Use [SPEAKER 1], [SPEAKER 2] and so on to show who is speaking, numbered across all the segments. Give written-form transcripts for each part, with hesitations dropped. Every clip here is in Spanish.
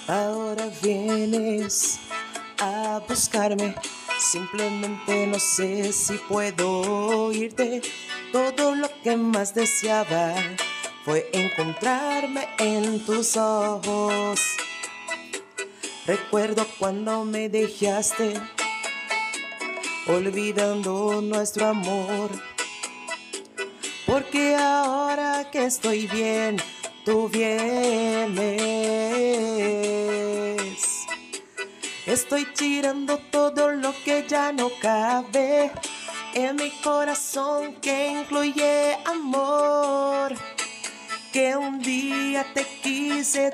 [SPEAKER 1] Ahora vienes a buscarme, simplemente no sé si puedo irte. Todo lo que más deseaba fue encontrarme en tus ojos. Recuerdo cuando me dejaste, olvidando nuestro amor. Porque ahora que estoy bien, tú vienes. Estoy tirando todo lo que ya no cabe en mi corazón, que incluye amor, que un día te quise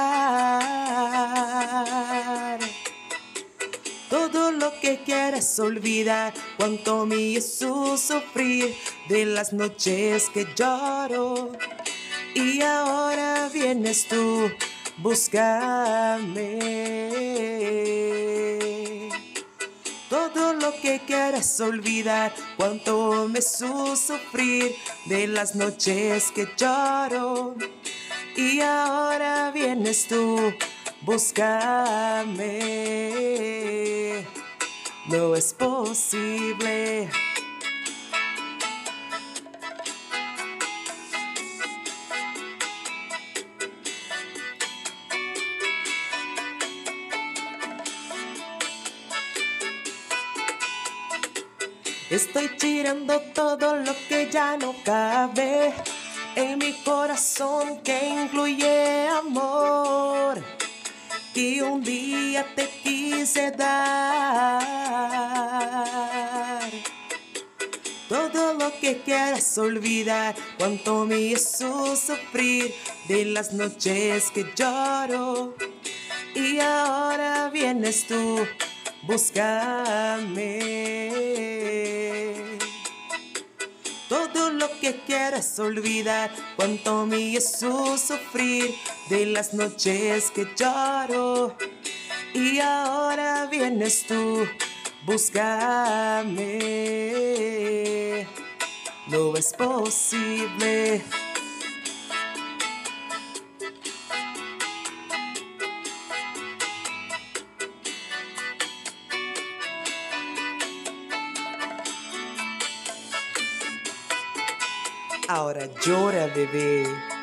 [SPEAKER 1] dar. Todo lo que quieres olvidar, cuánto me hizo sufrir de las noches que lloro. Y ahora vienes tú, búscame. Todo lo que quieres olvidar, cuánto me hizo sufrir de las noches que lloro. Y ahora vienes tú, búscame. No es posible. Estoy tirando todo lo que ya no cabe en mi corazón, que incluye amor, que un día te quise dar. Todo lo que quieras olvidar, cuánto me hizo sufrir de las noches que lloro. Y ahora vienes tú, búscame. Todo lo que quieras olvidar, cuánto me hizo sufrir de las noches que lloro. Y ahora vienes tú, búscame. No es posible. Ahora llora, bebé.